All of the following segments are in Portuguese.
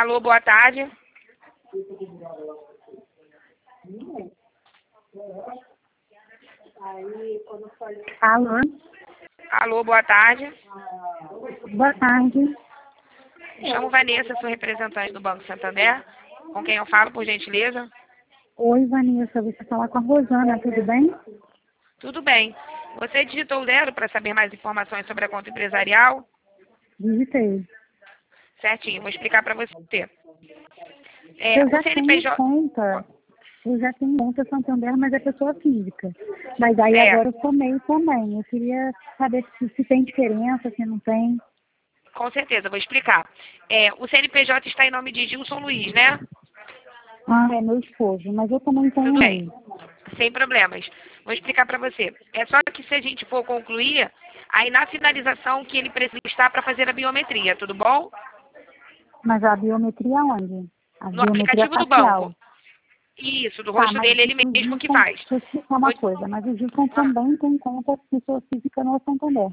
Alô, boa tarde. Alô, Alô, boa tarde. boa tarde. Me chamo Vanessa, sou representante do Banco Santander. Com quem eu falo, por gentileza? Oi, Vanessa, você fala com a Rosana, tudo bem? Tudo bem. Você digitou o 0 para saber mais informações sobre a conta empresarial? Visitei. Certinho, vou explicar para você. Eu O já tenho CNPJ... conta, Santander, mas é pessoa física. Mas aí Certo, agora eu somei também. Eu queria saber se tem diferença, se não tem. com certeza, vou explicar. O CNPJ está em nome de Gilson Luiz, né? Ah, é meu esposo, mas eu também tenho Tudo um bem, MEI. sem problemas. Vou explicar para você. É só que se a gente for concluir, aí na finalização que ele precisa estar para fazer a biometria, tudo bom? Mas a biometria onde? A No biometria aplicativo do facial. banco. Isso, do Tá, rosto mas dele, ele o mesmo que Gilson, faz. deixa eu explicar uma coisa, mas o Gilson Ah, também tem conta pessoa física no Santander.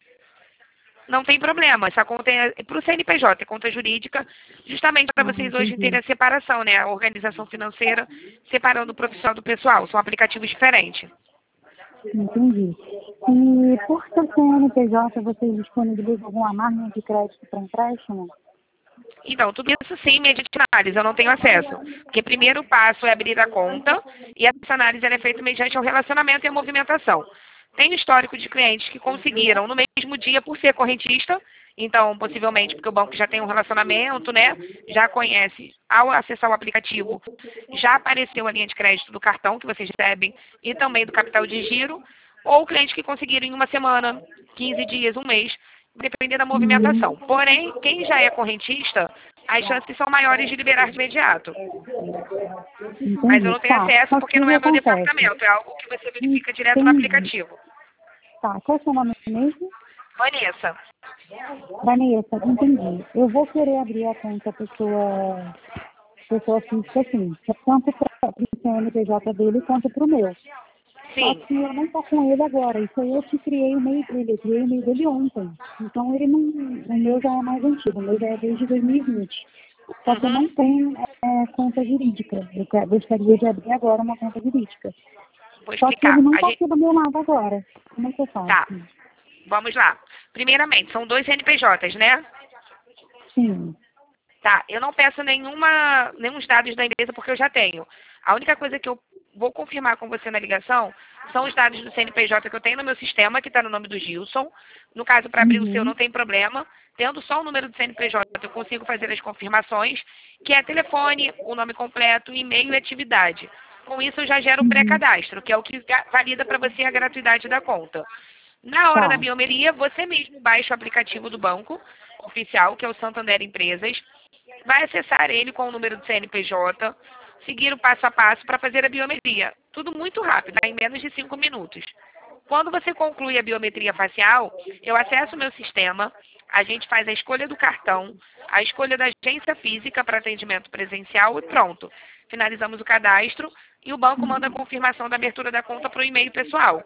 não tem problema, essa conta é para o CNPJ, é conta jurídica, justamente para Ah, vocês hoje terem entendi. a separação, né? A organização financeira separando o profissional do pessoal. São aplicativos diferentes. Entendi. E por ser CNPJ, vocês disponibilizam alguma margem de crédito para empréstimo? Então, tudo isso sim, mediante análise, eu não tenho acesso. Porque primeiro passo é abrir a conta e essa análise ela é feita mediante o relacionamento e a movimentação. Tem histórico de clientes que conseguiram no mesmo dia por ser correntista, então possivelmente porque o banco já tem um relacionamento, né? Já conhece, ao acessar o aplicativo, já apareceu a linha de crédito do cartão que vocês recebem e também do capital de giro, ou clientes que conseguiram em uma semana, 15 dias, um mês, dependendo da movimentação. Porém, quem já é correntista, as chances são maiores de liberar de imediato. Mas eu Entendi. não tenho Tá. acesso Só porque que o não que é meu acontece? departamento, é algo que você verifica direto no Entendi. aplicativo. Tá. Qual é o seu nome mesmo? Vanessa, Vanessa, entendi. Eu vou querer abrir a conta pessoa física, sim. Tanto para o CNPJ dele quanto para o meu. Só sim. que eu não tô com ele agora. Isso aí eu que criei o e-mail dele. Eu criei o e-mail dele ontem. Então ele não. O meu já é mais antigo. O meu já é desde 2020. Só que eu não Uhum. tenho conta jurídica. Gostaria de abrir agora uma conta jurídica. Vou Só que ele explicar. não A está gente... aqui do meu lado agora. Como é que eu faço? Tá, vamos lá. Primeiramente, são 2 CNPJs, né? Sim. Tá, eu não peço nenhum dados da empresa porque eu já tenho. A única coisa que eu vou confirmar com você na ligação são os dados do CNPJ que eu tenho no meu sistema, que está no nome do Gilson. No caso, para abrir o seu, Uhum. não tem problema. Tendo só o número do CNPJ, eu consigo fazer as confirmações, que é telefone, o nome completo, e-mail e atividade. Com isso, eu já gero o Uhum. pré-cadastro, que é o que valida para você a gratuidade da conta. Na hora da Tá. biometria, você mesmo baixa o aplicativo do banco oficial, que é o Santander Empresas, vai acessar ele com o número do CNPJ, seguir o passo a passo para fazer a biometria. Tudo muito rápido, em menos de 5 minutos. Quando você conclui a biometria facial, eu acesso o meu sistema, a gente faz a escolha do cartão, a escolha da agência física para atendimento presencial e pronto. Finalizamos o cadastro e o banco manda a confirmação da abertura da conta para o e-mail pessoal.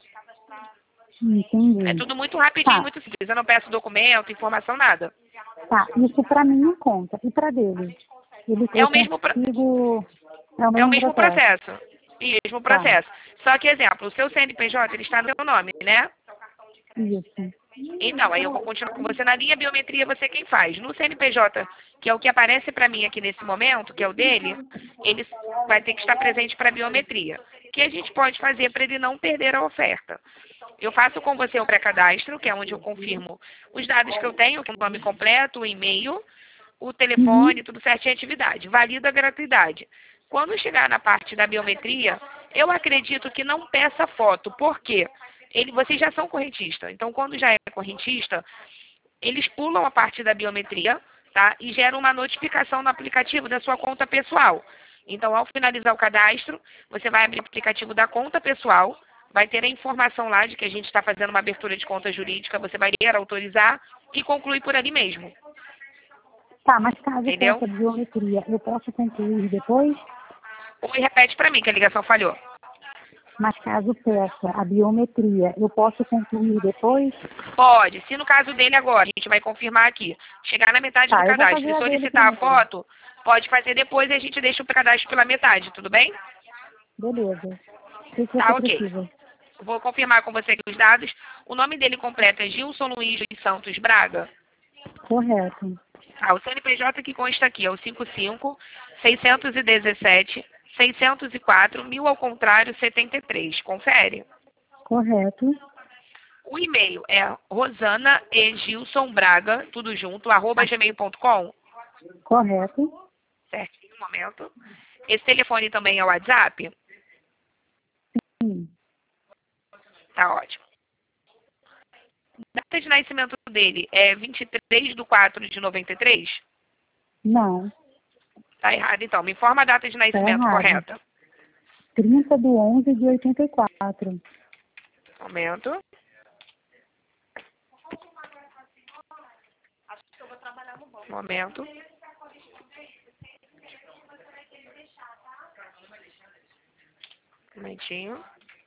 É Entendi. tudo muito rapidinho, Tá. muito simples. Eu não peço documento, informação, nada. Tá. Isso para minha conta. E para dele? É Eu o mesmo, consigo. É o é o mesmo mesmo processo. processo. Mesmo Tá. processo. Só que, exemplo, o seu CNPJ ele está no seu nome, né? Isso. Então, aí eu vou continuar com você na linha biometria, você quem faz. No CNPJ, que é o que aparece para mim aqui nesse momento, que é o dele, ele vai ter que estar presente para a biometria. O que a gente pode fazer para ele não perder a oferta? Eu faço com você o pré-cadastro, que é onde eu confirmo os dados que eu tenho, que é o nome completo, o e-mail, o Uhum. telefone, tudo certinho, atividade. Valida a gratuidade. Quando chegar na parte da biometria, eu acredito que não peça foto. Por quê? Vocês já são correntistas. Então, quando já é correntista, eles pulam a parte da biometria, tá? E geram uma notificação no aplicativo da sua conta pessoal. Então, ao finalizar o cadastro, você vai abrir o aplicativo da conta pessoal, vai ter a informação lá de que a gente está fazendo uma abertura de conta jurídica, você vai ler, autorizar e concluir por ali mesmo. Tá, mas caso Entendeu? peça biometria, eu posso concluir depois? E repete para mim que a ligação falhou. Mas caso peça a biometria, eu posso concluir depois? Pode. Se no caso dele agora, a gente vai confirmar aqui, chegar na metade do Tá, eu vou cadastro fazer e a dele solicitar a primeiro. foto, Pode fazer depois e a gente deixa o cadastro pela metade, tudo bem? Beleza. O que Tá, você ok. precisa? Vou confirmar com você aqui os dados. O nome dele completo é Gilson Luiz dos Santos Braga. Correto. Ah, o CNPJ que consta aqui é o 55 617 604 1000 ao contrário 73. Confere. Correto. O e-mail é Rosana e Gilson Braga, tudo junto, @gmail.com. Correto. Certinho, um momento. Esse telefone também é o WhatsApp? Sim. Tá ótimo. Data de nascimento dele é 23/4/93? Não. Tá errado, então. Me informa a data de Tá nascimento errado. correta. 30/11/84. Momento. Momento. Um momentinho.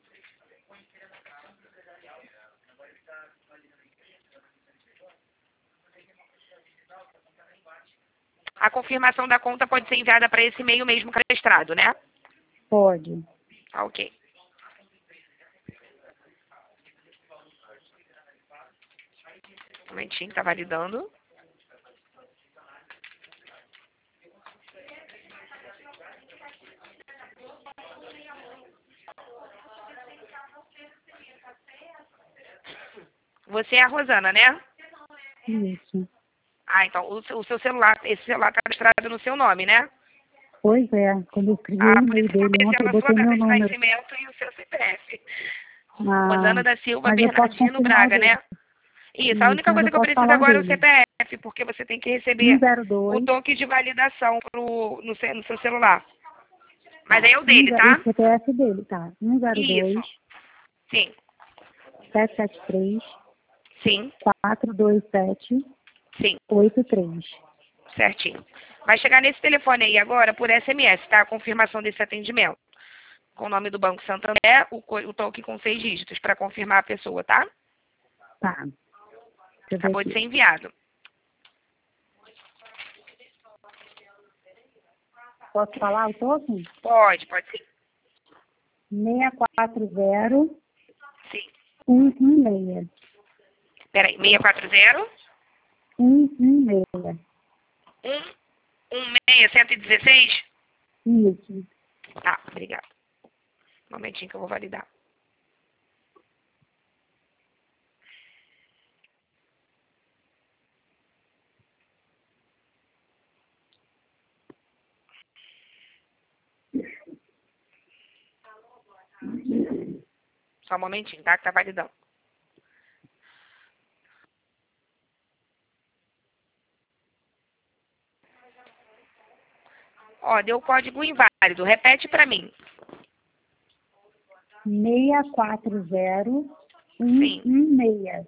A confirmação da conta pode ser enviada para esse e-mail mesmo cadastrado, né? Pode. Tá, ok. Um momentinho, tá validando. Você é a Rosana, né? Isso. Ah, então o seu celular, esse celular tá cadastrado no seu nome, né? Pois é. Quando eu escrevi o Ah, por e-mail isso que tá dele ontem, eu aparecendo a sua botei meu data de número. nascimento e o seu CPF. Ah, Rosana da Silva mas eu posso Bernardino confirmar o Braga, dele. né? Isso, a Isso, única mas coisa eu que eu posso preciso falar o agora é o dele. CPF, porque você tem que receber o 102. toque de validação no seu celular. Mas aí é o dele, O tá? CPF dele, tá. Isso. 102 Sim, 773 sim, 427 sim, 83. certinho. Vai chegar nesse telefone aí agora por SMS, tá? A confirmação desse atendimento. Com o nome do Banco Santander, o toque com 6 dígitos para confirmar a pessoa, tá? Tá. Deixa eu ver Acabou de aqui. ser enviado. Posso falar o token? Pode ser. 640 Sim. 116. Peraí, 640 116. 116 116? Isso. Tá, obrigada. Um momentinho que eu vou validar. Só um momentinho, tá? Que tá validando. Ó, deu o código inválido. Repete pra mim. 640 Sim, 116.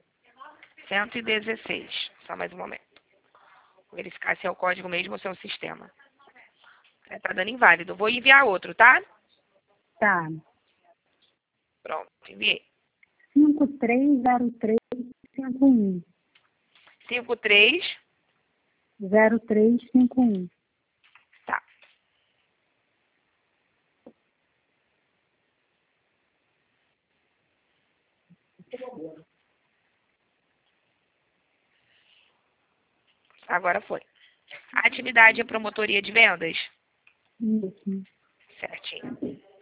116. Só mais um momento. Vou verificar se é o código mesmo ou se é o sistema. É, tá dando inválido. Vou enviar outro, tá? Tá. Pronto, enviei. 530351. 53. 0351. Tá. Agora foi. A atividade é promotoria de vendas? Isso. Certinho.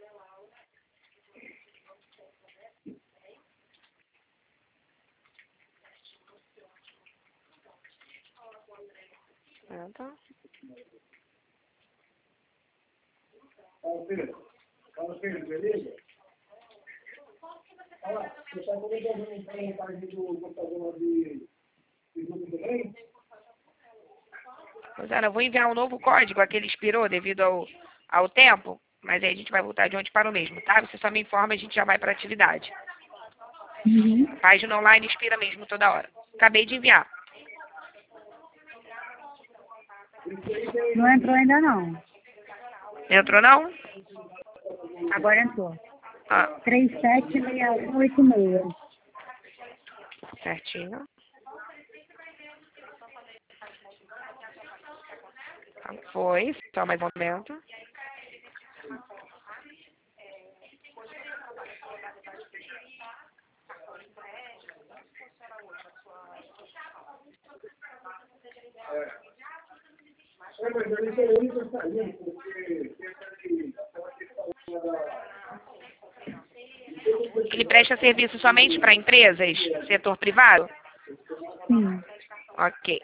Pronto. Rosana, eu vou enviar um novo código, aquele expirou devido ao tempo, mas aí a gente vai voltar de onde para o mesmo, tá? Você só me informa, a gente já vai para a atividade. Uhum. Página online expira mesmo toda hora. Acabei de enviar. Não entrou ainda não. Entrou não? Agora entrou. Ah, 376186. certinho. Foi, só mais um momento. Ele presta serviço somente para empresas, setor privado? Sim. Ok.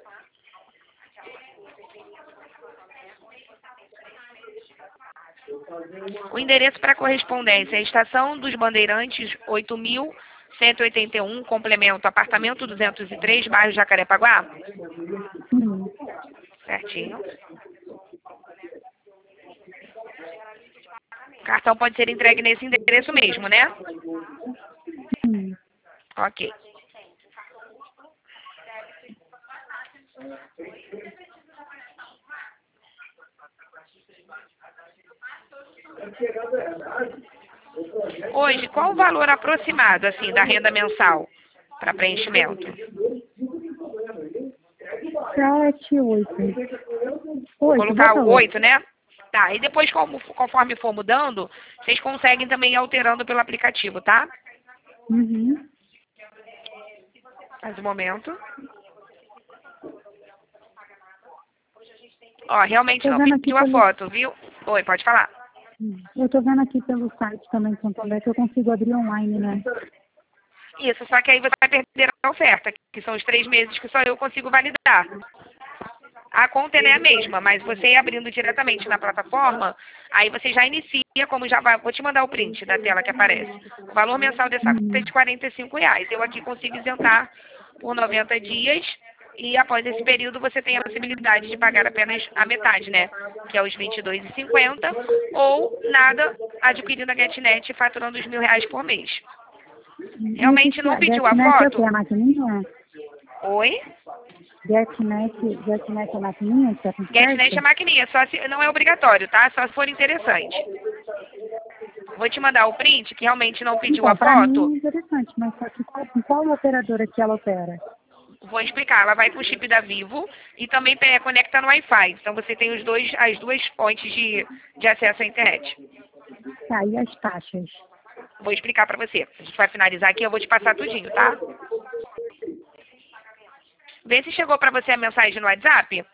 O endereço para correspondência é Estação dos Bandeirantes, 8.181, complemento, apartamento 203, bairro Jacarepaguá? Sim. Certinho. O cartão pode ser entregue nesse endereço mesmo, né? Sim. Ok. Hoje, qual o valor aproximado, assim, da renda mensal para preenchimento? 7, 8. 8, Colocar bota o 8. 8, né? Tá, e depois, conforme for mudando, vocês conseguem também ir alterando pelo aplicativo, tá? Uhum. Mais um momento. Ó, realmente Tô não vendo aqui pediu a pelo... foto, viu? Oi, pode falar. Eu tô vendo aqui pelo site também, Santander, que eu consigo abrir online, né? Isso, só que aí você vai perder a oferta, que são os 3 meses que só eu consigo validar. A conta ela é a mesma, mas você ir abrindo diretamente na plataforma, aí você já inicia, como já vai. Vou te mandar o print da tela que aparece. O valor mensal dessa conta é de R$ 45. Eu aqui consigo isentar por 90 dias e após esse período você tem a possibilidade de pagar apenas a metade, né? Que é os R$ 22,50 ou nada adquirindo a GetNet faturando os R$ 1.000 por mês. Realmente não pediu a GetNet é o foto? quê? A maquininha? Oi? GetNet é a maquininha que tá com GetNet é certo? maquininha, só se, não é obrigatório, tá? Só se for interessante. Vou te mandar o print, que realmente não pediu a Então, pra foto. mim é interessante, mas só que qual operadora que ela opera? Vou explicar. Ela vai com o chip da Vivo e também conecta no Wi-Fi. Então você tem as duas fontes de acesso à internet. Tá, e as taxas? Vou explicar pra você. A gente vai finalizar aqui, eu vou te passar tudinho, tá? Vê se chegou pra você a mensagem no WhatsApp.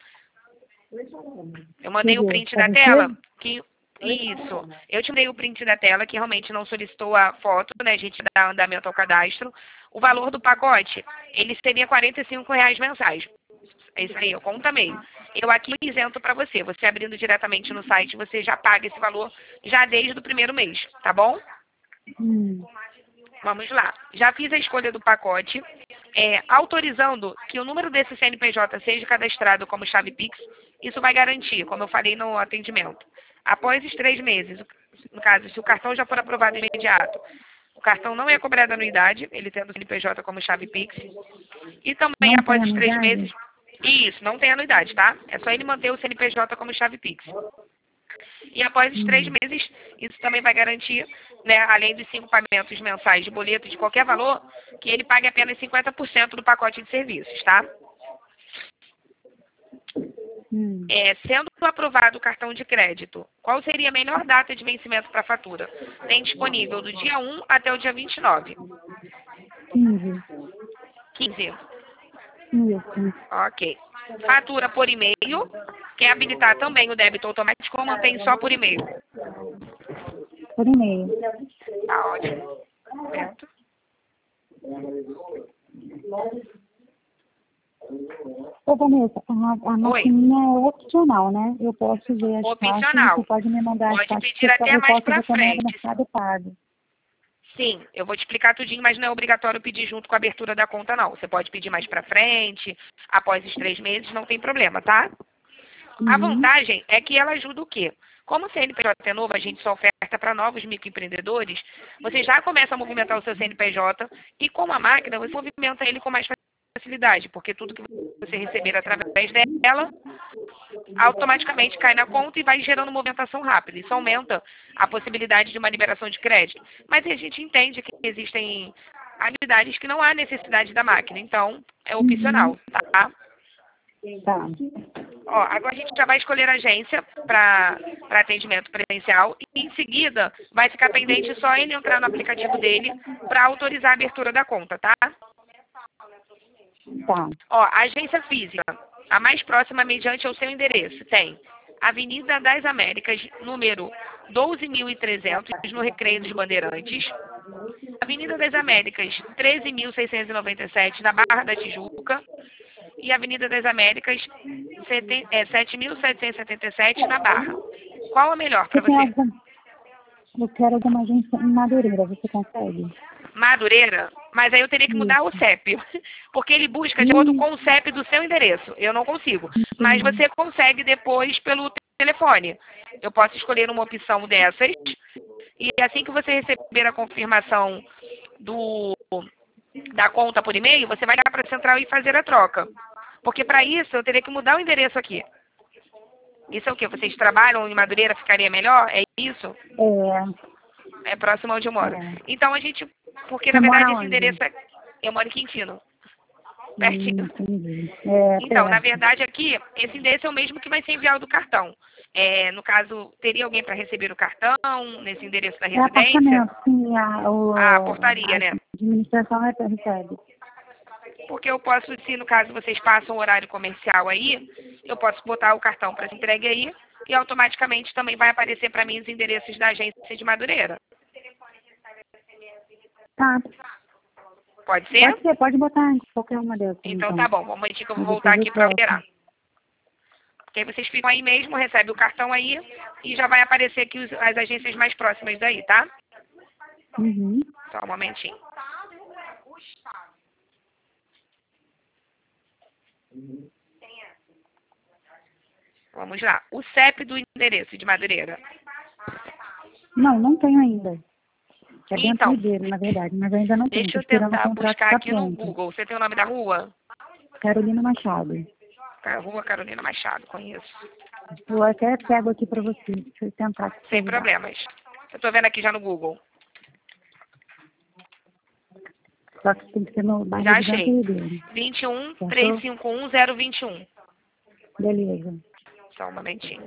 Eu mandei o Chegou. print É da tela. você? Isso. Eu te dei o print da tela, que realmente não solicitou a foto, né? A gente dá andamento ao cadastro. O valor do pacote, ele seria R$ 45 mensais. É isso aí, eu conta meio. Eu aqui isento para você. Você abrindo diretamente no site, você já paga esse valor já desde o primeiro mês, tá bom? Vamos lá. Já fiz a escolha do pacote, autorizando que o número desse CNPJ seja cadastrado como chave Pix. Isso vai garantir, como eu falei no atendimento. Após os 3 meses, no caso, se o cartão já for aprovado imediato, o cartão não é cobrado anuidade, ele tendo o CNPJ como chave Pix. E também Não tem após os 3 anuidade? meses, isso, não tem anuidade, tá? É só ele manter o CNPJ como chave Pix. E após os 3 meses, isso também vai garantir, né, além dos 5 pagamentos mensais de boleto de qualquer valor, que ele pague apenas 50% do pacote de serviços, tá? Sendo aprovado o cartão de crédito, qual seria a melhor data de vencimento para a fatura? Tem disponível do dia 1 até o dia 29. 15. 15. Isso. Ok. Fatura por e-mail. Quer habilitar também o débito automático ou mantém só por e-mail? Por e-mail. Tá ótimo. Certo. Ô, Vanessa, a maquininha é opcional, né? Eu posso ver as taxas, Opcional. você pode me mandar as Pode taxas, pedir até eu mais posso pra ver também no frente. Mercado Pago. Sim, eu vou te explicar tudinho, mas não é obrigatório pedir junto com a abertura da conta, não. Você pode pedir mais pra frente, após os 3 meses, não tem problema, tá? A vantagem é que ela ajuda o quê? Como o CNPJ é novo, a gente só oferta para novos microempreendedores, você já começa a movimentar o seu CNPJ e com a máquina você movimenta ele com mais facilidade, porque tudo que você receber através dela automaticamente cai na conta e vai gerando movimentação rápida. Isso aumenta a possibilidade de uma liberação de crédito. Mas a gente entende que existem habilidades que não há necessidade da máquina, então é opcional, tá? Tá. Ó, agora a gente já vai escolher a agência para atendimento presencial e em seguida vai ficar pendente só ele entrar no aplicativo dele para autorizar a abertura da conta, tá? Tá. Ó, a agência física, a mais próxima mediante ao seu endereço, tem Avenida das Américas, número 12.300, no Recreio dos Bandeirantes. Avenida das Américas, 13.697, na Barra da Tijuca. E Avenida das Américas, 7.777, na Barra. Qual a melhor para Você tem você? algum... Eu quero alguma agência em Madureira, você consegue? Madureira? Mas aí eu teria que mudar o Isso. CEP, porque ele busca de acordo com o CEP do seu endereço. Eu não consigo. Mas Entendi. você consegue depois pelo telefone. Eu posso escolher uma opção dessas e assim que você receber a confirmação da conta por e-mail, você vai ligar para a central e fazer a troca. Porque para isso eu teria que mudar o endereço aqui. Isso é o quê? Vocês trabalham em Madureira, ficaria melhor? É isso? É, É próximo onde eu moro. é. Então a gente... Porque Você na verdade mora esse onde? endereço é... Eu moro em Quintino. Pertinho. Entendi. É, Então, na perto. verdade aqui, esse endereço é o mesmo que vai ser enviado do cartão. É, no caso, teria alguém para receber o cartão nesse endereço da É residência? apartamento, sim. A A portaria, né? administração recebe. Porque eu posso, se no caso vocês passam o horário comercial aí, eu posso botar o cartão para entregue aí e automaticamente também vai aparecer para mim os endereços da agência de Madureira. Tá. Pode ser? Pode ser, pode botar em qualquer uma dessas, Então tá então. bom, vamos que eu vou E voltar depois eu aqui para troco. alterar. Porque aí vocês ficam aí mesmo, recebem o cartão aí e já vai aparecer aqui as agências mais próximas daí, tá? Uhum. Só um momentinho. Vamos lá. O CEP do endereço de Madureira. Não, não tenho ainda. É Então, dentro dele, na verdade, mas ainda não tenho. deixa Estou eu esperando o tentar contrato buscar ficar aqui no pronto. Google. Você tem o nome da rua? Carolina Machado. Rua Carolina Machado, conheço. Eu até pego aqui para você. Deixa eu tentar te Sem ajudar. problemas. Eu tô vendo aqui já no Google. Só que tem que ser no bairro Já de achei. dentro dele. 21 Achou? 351 021. Beleza. Só um momentinho.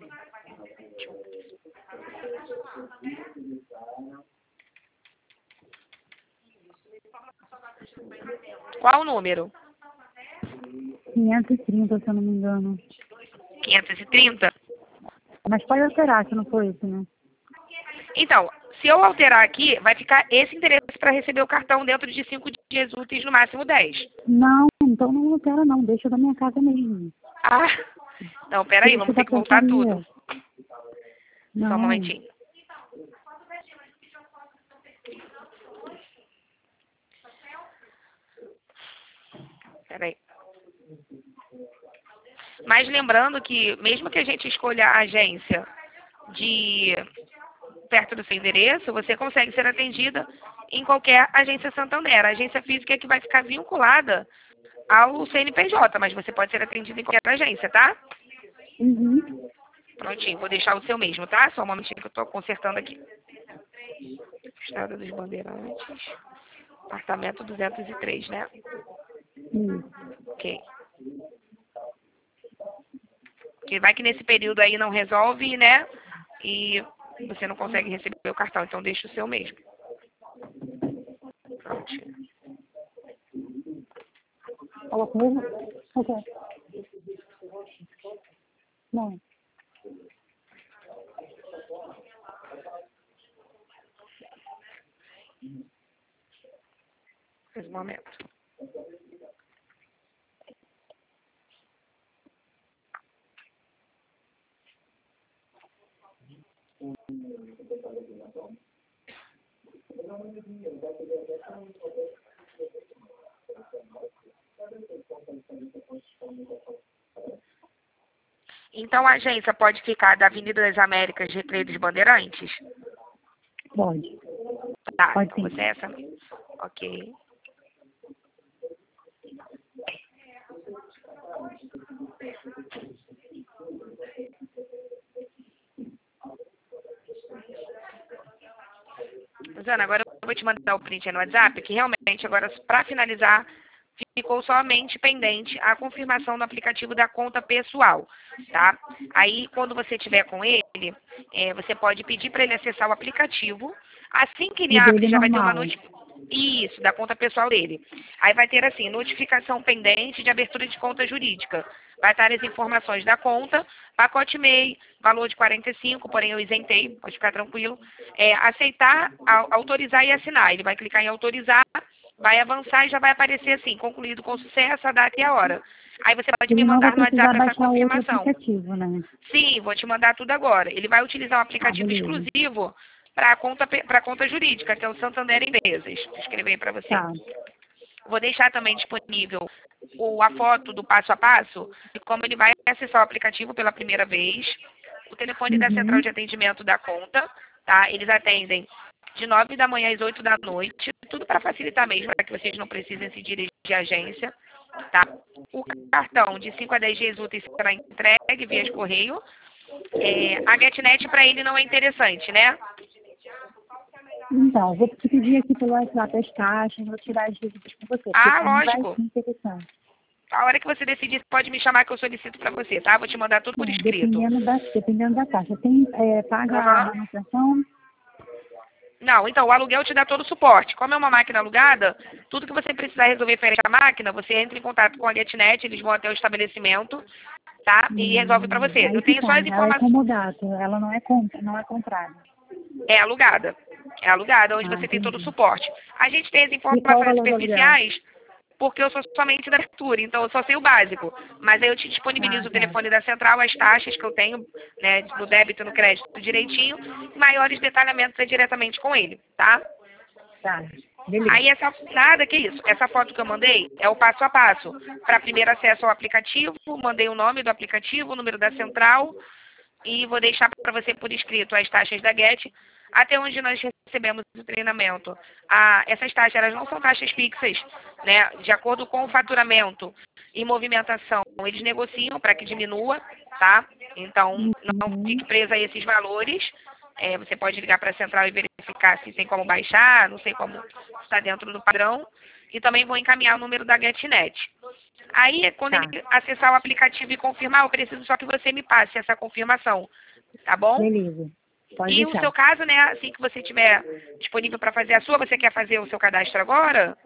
Qual o número? 530, se eu não me engano. 530? Mas pode alterar, se não for isso, né? Então, se eu alterar aqui, vai ficar esse endereço para receber o cartão dentro de 5 dias úteis, no máximo 10. Não, então não altera não. Deixa da minha casa mesmo. Ah, não, peraí, Deixa vamos da ter que voltar portaria. tudo. Só um Não. momentinho. Peraí. Mas lembrando que, mesmo que a gente escolha a agência de perto do seu endereço, você consegue ser atendida em qualquer agência Santander. A agência física é que vai ficar vinculada ao CNPJ, mas você pode ser atendido em qualquer agência, tá? Uhum. Prontinho, vou deixar o seu mesmo, tá? Só um momentinho que eu tô consertando aqui. Estrada dos Bandeirantes, apartamento 203, né? Isso. Ok. Porque vai que nesse período aí não resolve, né? E você não consegue receber o cartão, então deixa o seu mesmo. Prontinho. Fala comigo? Ok. Não. Um momento. Então a agência pode ficar da Avenida das Américas, Recreio dos Bandeirantes? Pode. Tá, Pode então sim. você é essa mesmo. Ok. Rosana, agora eu vou te mandar o print aí no WhatsApp, que realmente agora, para finalizar ficou somente pendente a confirmação do aplicativo da conta pessoal, tá? Aí, quando você tiver com ele, você pode pedir para ele acessar o aplicativo. Assim que ele O abre, dele já vai ter uma normal. notificação. Isso, da conta pessoal dele. Aí vai ter assim, notificação pendente de abertura de conta jurídica. Vai estar as informações da conta, pacote MEI, valor de 45, porém eu isentei, pode ficar tranquilo. Aceitar, autorizar e assinar. Ele vai clicar em autorizar, vai avançar e já vai aparecer assim, concluído com sucesso, a data e a hora. Aí você pode me Ele não vai mandar no precisar WhatsApp essa baixar outro confirmação. aplicativo, né? Sim, vou te mandar tudo agora. Ele vai utilizar um Ah, aplicativo beleza. exclusivo para a conta jurídica, que é o Santander Empresas. Vou escrever aí para você. Tá. Vou deixar também disponível a foto do passo a passo de como ele vai acessar o aplicativo pela primeira vez, o telefone da central Uhum. de atendimento da conta, tá? Eles atendem de 9 da manhã às 8 da noite, tudo para facilitar mesmo, para que vocês não precisem se dirigir à agência, tá? O cartão de 5 a 10 dias úteis será entregue via correio. A GetNet para ele não é interessante, né? Então, vou te pedir aqui pelo WhatsApp as taxas, vou tirar as dúvidas com você, porque Ah, para mim vai lógico. ser interessante. A hora que você decidir, pode me chamar que eu solicito para você, tá? Vou te mandar tudo por É, escrito. dependendo da taxa. Tem, paga a Aham. manutenção? Não, então, o aluguel te dá todo o suporte. Como é uma máquina alugada, tudo que você precisar resolver referente à máquina, você entra em contato com a GetNet, eles vão até o estabelecimento, tá? E resolve para você. Aí Eu que tenho só tá. as Ela é informações. comodato, ela não é compra, não é comprada. É alugada. É alugada, onde Ah, você tem todo o entendi. suporte. A gente tem as E qual o informações valor do aluguel? superficiais porque eu sou somente da abertura, então eu só sei o básico. Mas aí eu te Ah, disponibilizo o tá. telefone da central, as taxas que eu tenho, né, no débito e no crédito direitinho, e maiores detalhamentos é diretamente com ele, tá? Tá. Beleza. Aí nada que isso, essa foto que eu mandei é o passo a passo. Para primeiro acesso ao aplicativo, mandei o nome do aplicativo, o número da central, e vou deixar para você por escrito as taxas da Get, até onde nós recebemos o treinamento. Essas taxas, elas não são taxas fixas, né? De acordo com o faturamento e movimentação, eles negociam para que diminua, tá? Então, não Uhum. fique presa a esses valores. Você pode ligar para a central e verificar se tem como baixar, não sei como está dentro do padrão. E também vou encaminhar o número da GetNet. Aí, quando ele Tá. acessar o aplicativo e confirmar, eu preciso só que você me passe essa confirmação, tá bom? Beleza. Pode E o deixar. seu caso, né, assim que você tiver disponível para fazer a sua, você quer fazer o seu cadastro agora?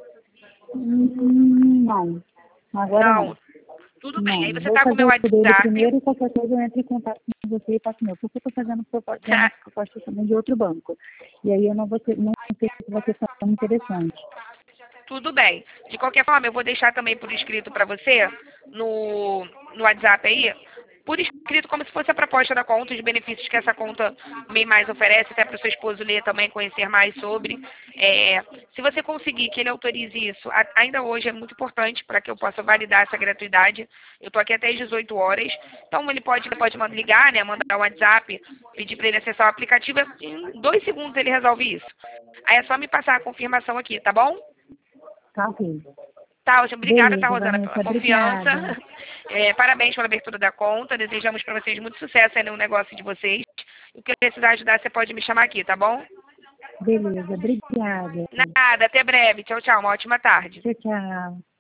Não. Agora não. Não. Tudo bem. Aí Não. você Vou tá com o fazer meu o dele WhatsApp. primeiro e qualquer coisa eu entro em contato com você e passo o meu. Porque eu estou fazendo uma proposta também de outro banco. E aí eu não vou ter, não sei se vai ser tão interessante. Tudo bem. De qualquer forma, eu vou deixar também por escrito para você no WhatsApp aí, por escrito como se fosse a proposta da conta, os benefícios que essa conta bem mais oferece, até para o seu esposo ler também, conhecer mais sobre. Se você conseguir que ele autorize isso, ainda hoje é muito importante para que eu possa validar essa gratuidade. Eu estou aqui até às 18 horas. Então ele pode ligar, né, mandar um WhatsApp, pedir para ele acessar o aplicativo. Em 2 segundos ele resolve isso. Aí é só me passar a confirmação aqui, tá bom? Tá, ok. Tá, obrigada, tá, Beleza, Rosana, pela Vanessa. confiança. Obrigada. Parabéns pela abertura da conta. Desejamos para vocês muito sucesso aí no negócio de vocês. O que eu precisar ajudar, você pode me chamar aqui, tá bom? Beleza. Obrigada. Nada, até breve. Tchau, tchau. Uma ótima tarde. Tchau, tchau.